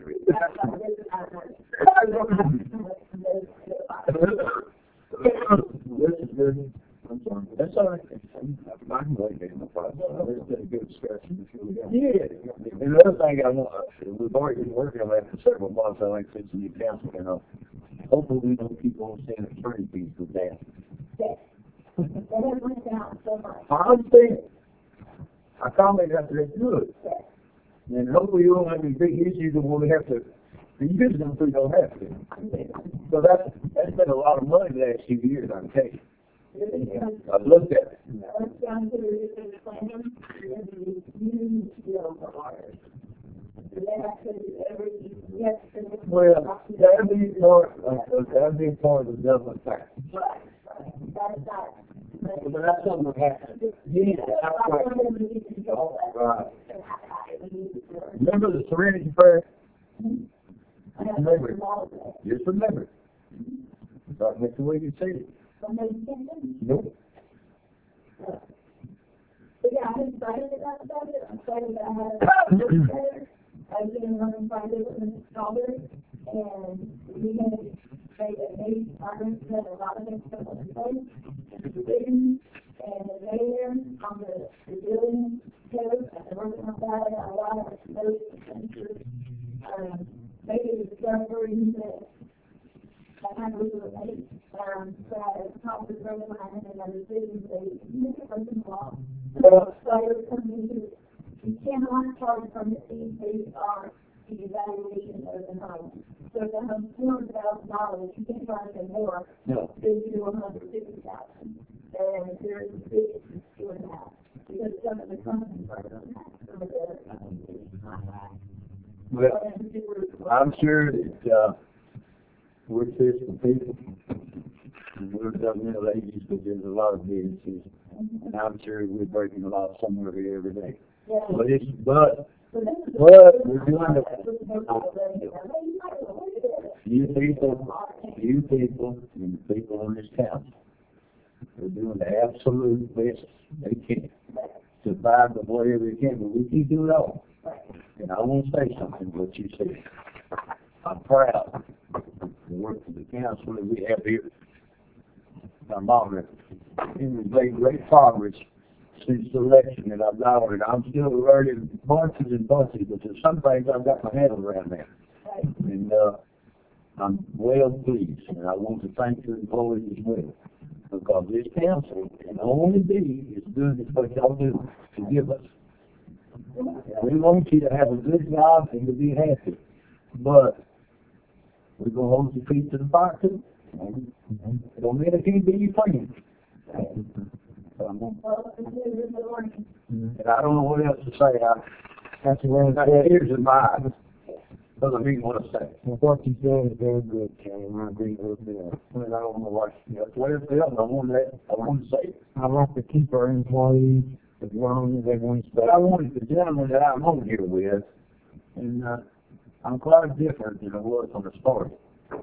I'm sorry. That's all right. I can wait in the process. There's been a good discussion before we go. Yeah. And the other thing I want, we've already been working on that for several months, I think, since the new council came up. Hopefully we don't keep on seeing attorney fees go down. Yes. That has went down so much. I understand. I commented after that's good. Yes. And hopefully you don't have any big issues that we have to, use them so you don't have to. So that's been a lot of money the last few years, I can tell you. I've looked at it. Let's go into the planning, and the new deal for ours. but then I could do every, yes, and it's. Well, that'd be part of the government tax. Right, that's not. But that's something that happens. Yeah, that's right. Right. Remember the Serenity Prayer? Remember it. Just remember it. Right next to where you said it. Nope. But yeah, I'm excited about it. I'm excited that I had a better. I've been running Friday with an installer, and we have made a major progress that a lot of things come into place. And the vision and the mayor on the building code, and working on that, a lot of those sensors. Maybe the discovery that I had a little late. So I talked with Brother Ryan and other cities, they make a person law. So I was coming to, you cannot charge from the fees based on the evaluation of the home. So if the home's $200,000, you can't charge them more than you do $150,000. And there is a big difference doing that. Because some of the companies are doing that. Some of the other companies. Well, I'm sure that, we're fiscal people. And we're governmental agencies, but there's a lot of businesses. And I'm sure we're breaking the law somewhere here every day. Yeah. But we're doing the, you people, and the people in this town, are doing the absolute best they can to survive the whatever they can, but we can't do it all. And I want to say something, what you said. I'm proud to work for the council that we have here. I'm honored. And we've made great progress since the election that I've got it. I'm still learning bunches and bunches, but there's some things I've got my head around there. And I'm well pleased, and I want to thank the employees as well. Because this council can only be as good as what y'all do to give us. And we want you to have a good job and to be happy. But we're going to hold your feet to the fire too. Don't mean it can't be your friend. And I don't know what else to say. That's what I said. Here's mine. Doesn't mean what I say. What you said is very good, Kelly. I agree with that. I don't know what, whatever else I want to say. I like to keep our employees as long as they want to stay. But I wanted the gentleman that I'm on here with, and I'm quite different than I was on the start.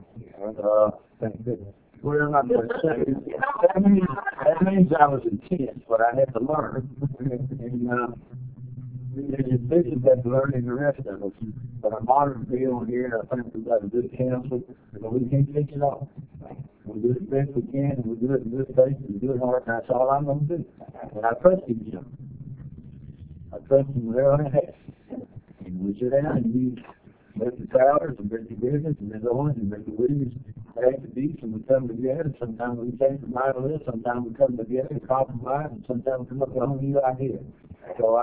Thank goodness. Well, I'm going to say, that means I was intense, but I had to learn. And there's business that's learning the rest of us. But I'm honored to be on here, and I think we've got a good council, but we can't fix it all. We do the best we can, and we do it in good faith and good heart, and that's all I'm going to do. And I trust these gentlemen. I trust them with everything I have. And we sit down and use Mr. Towers and Mr. Business and Ms. Owens and Mr. Williams act the beast, and we come together. Sometimes we change the mind on this, sometimes we come together and compromise, and sometimes we come up with a whole new idea. So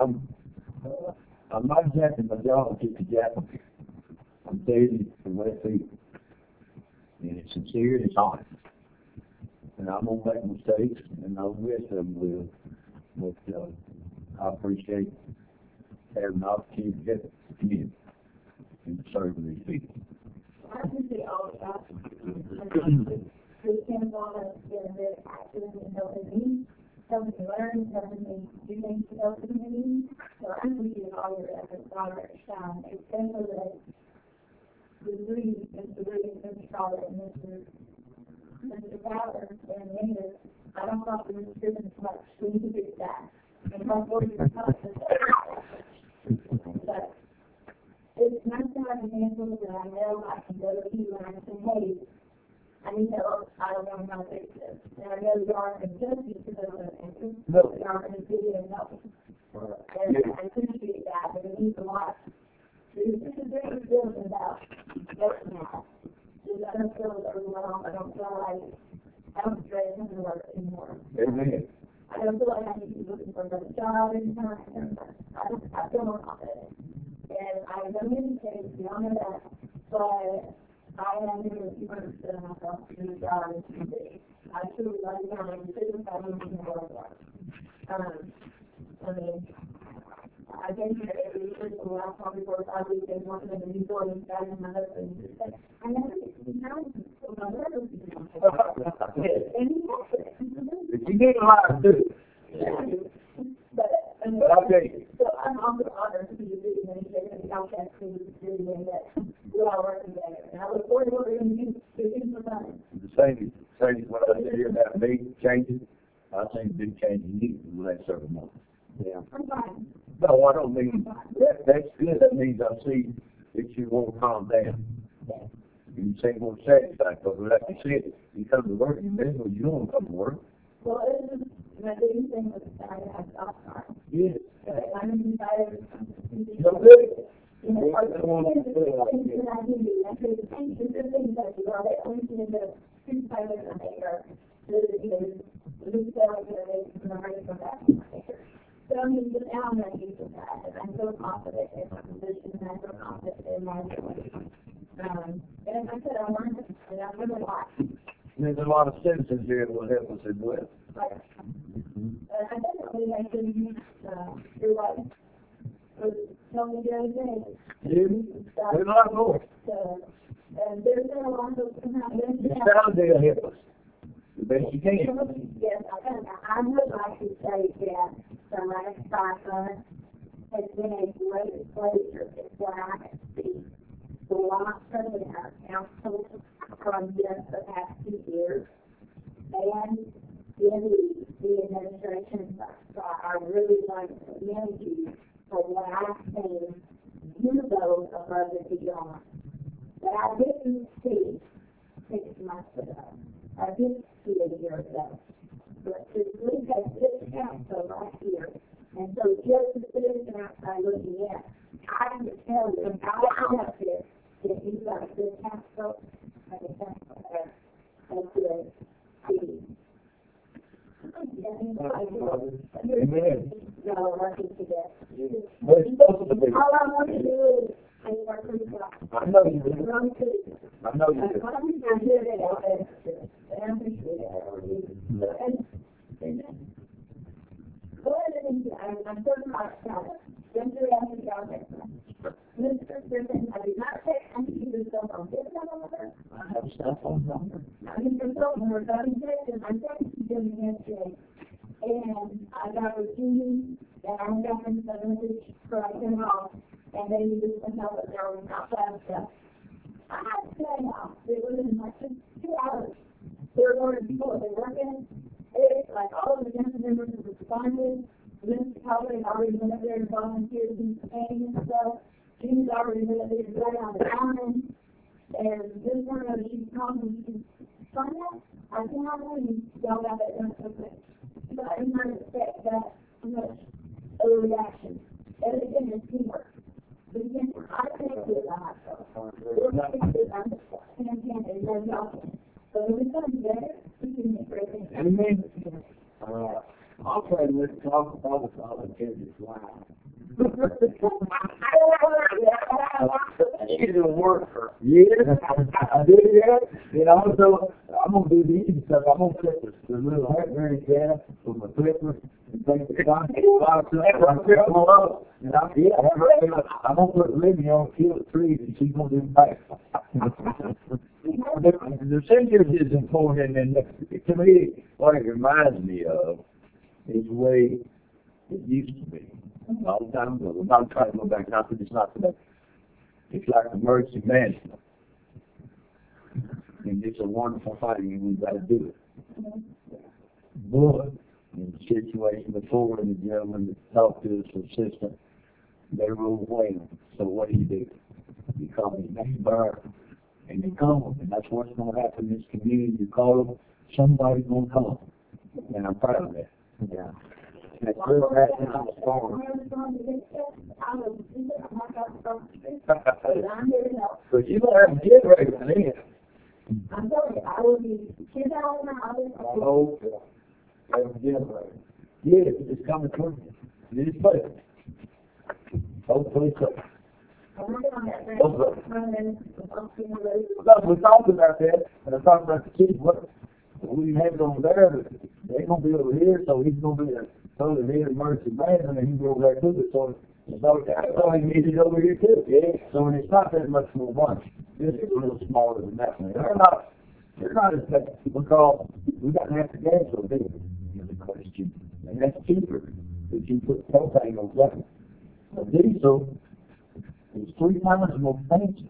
I'm not jacking my jaw to keep the jacking. I'm telling you the way I feel. And it's sincere and it's honest. And I'm going to make mistakes, and the rest of them will. But I appreciate having the opportunity to get the community and to serve these people. I appreciate all of that. This hands-on has been very active in helping me, helping me learn, helping me do things to help the community. So I appreciate all your efforts, all your shine, especially that the three, Mr. Williams, Mr. Scholar, and Mr. Powers, and Mayor. I don't talk to Mr. Goodman much, so we can do that. And my voice is not the same. But it's nice to have a handle that I know I can go to you and I say, hey, I need help. I don't know how to fix this. And I know you aren't going to judge me for those answers. No. You aren't going to do it enough. And I appreciate that, but it means a lot. This is very good about working now. I don't feel overwhelmed. I don't feel like I don't dread having to work anymore. Amen. I don't feel like I need to be looking for another job anytime. I feel more confident. And I know many things beyond that, but I am here to understand myself to do God and to be. I truly love God and to do God and to do more work. I mean, I've been here every year for the last probably 4 or 5 weeks, and working in the new building, guys, and my husband, I never get to be nice, so my husband, and he has it. If you get a lot of do, But I'll tell you. so I'm also honored to be the city administrator and council to the city, and that we're all working together. And I look forward to what we're going to do for time. The same what I said here about big changes. I think big changes need in the last several months. Yeah. I'm fine. No, I don't mean, that's good. That means I see that you won't calm down. You say more satisfied, but like you said, you come to work, you miserable, you don't come to work. Well, it is my biggest thing was that I have stop sign. Yes. I'm inside of No good. you know, are the things that I do, I say the things that you are the only thing that supervisors and they are, you know, lose their organization and ready for that. So I mean, but now I'm not used to that, and I'm so confident in my position, and I'm so confident in my ability. And as I said, I learned it, and I learned a lot. There's a lot of citizens here that will help us as well. But I definitely have to use your life. Tell me the other day. There's a lot more. And there's been a lot of those come out. The sound will help us. The best you can. Yes, I would like to say that the last 5 months has been a great pleasure for I can see the loss of our council from just the past 2 years. And in the administration, so I really like to commend you for what I've seen you go above and beyond. That I didn't see 6 months ago. I didn't see a year ago. But to look at this council last year, and so just the citizen outside looking in, I can tell you, and I have this, that you got a good council, and a council has a good city. Amen. No, working together. But it's supposed to be. All I want to do is work for the block. I know you do. Run to I know you do. I'm good at it. And I'm appreciate it. And go ahead and I'm putting my account. Then do it on the Mr. Griffin, I did not take any of the cell phone. Is that on there? I have a cell phone number. I mean, the cell phone, we're going to take it. I'm going to do it yesterday. And I got a routine, and I'm going to send a message for I can help. And they needed some help with their outside stuff. I had to say now, they were in like 2 hours. They were going to people, they were working. It's like all of the council members have responded. The municipality already went up there and volunteered to be painting and stuff. Jean's already went up there to go down the island. And this one of she's calling me, Sonia, I cannot believe y'all got that done so quick. But I did not expect that much of a reaction. Everything is teamwork. I think that we're not going to do that. And then y'all. So when we come together, we can make great things. Amen. I'll try to let talk about the volunteers wow. She's a worker. Yeah, I do that. And also, I'm going to do the easy stuff. I'm going to put the little hackberry gas with my clippers and take the concrete box and I'm going to put Libby on kill the trees and she's going to do that. The seniors is important, and to me, what it reminds me of is the way it used to be. All the time ago. I'm not trying to go back now, but it's not today. It's like emergency management. And it's a wonderful thing, and we've got to do it. But in the situation before, and the gentleman that talked to his assistant, they were overwhelmed. So what do? You call his neighbor, and they come, and that's what's going to happen in this community. You call them, somebody's going to come. And I'm proud of that. Yeah. That's real happening on the farm. But you don't have a generator then. I'm telling you, I will be 10 hours an hour. Oh, I have a generator. Yeah, it's coming towards you. It is perfect. Hopefully so. We're talking about that, and I'm talking about the kids, what we have it over there, They're gonna be over here, so he's gonna be over here in Mercy Band, and then he go over there to it, so he needs it over here too. Yeah. So it's not that much more money. This is a little smaller than that one. They're not as bad, because we got natural gas over there. Is the question. And that's cheaper. If you put propane on that. A diesel is 3 times more expensive.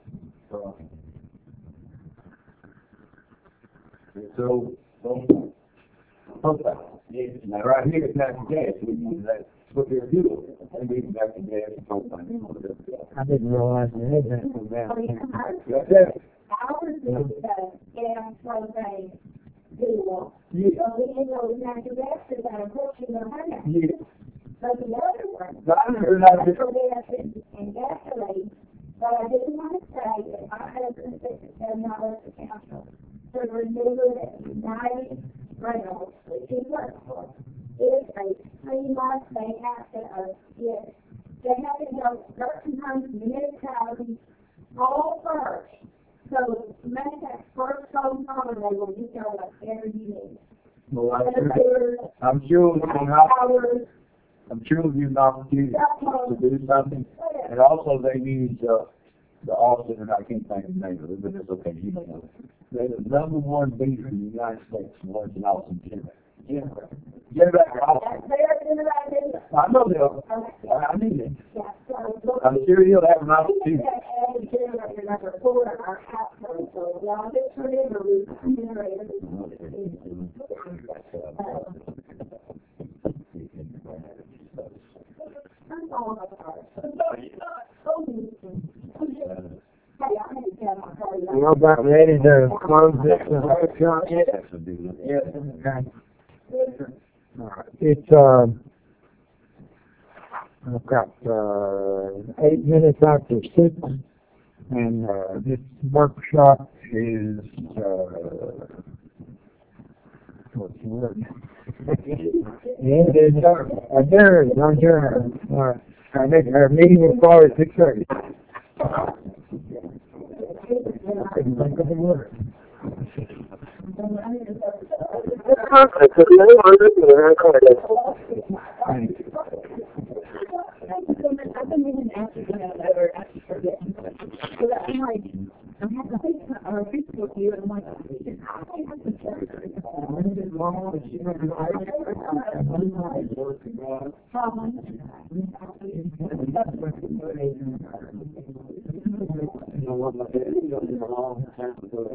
So, propane. Yeah. Now right here it's natural gas. We use that. What they're doing. And we natural gas and propane. I didn't realize they had that from that. That's it. Ours is gas, propane, diesel. Yeah. So we ain't no natural gas to that, of course, you know how that. Yeah. But the other one, They're not natural gas and gasoline, but I didn't want to say that my husband said $7 a council to renew it at United Reynolds, which he works for. It is a 3-month, they have to, yes, they have to go 1,300 municipalities all first. So make that first phone call and they will get you whatever you need. Well, Senators, I'm sure powers, I'm sure we'll give an opportunity to do something. And also they use, the Austin, and I can't think of the name of it, but it's okay, you know. They're the #1 beater in the United States, was an Austin generator. Generator, Austin. they're in the right business. I know they are. I need it. Yeah, so I'm sure he'll have an opportunity. and generator number 4 in our household, so y'all just remember we generator. I'm all about We're about ready to close this workshop. Yes. Okay. It's, I've got, 8 minutes after 6, and, this workshop is, what's the word? Yeah, it is, adjourned. All right. Our meeting will start at 6:30. I couldn't think of the word. Thank you. I've been meaning to ask you that, I keep forgetting. So that I'm like, I'm having a Facebook you, and I'm like, I have to check. You know what, my dad, he goes in a long time ago.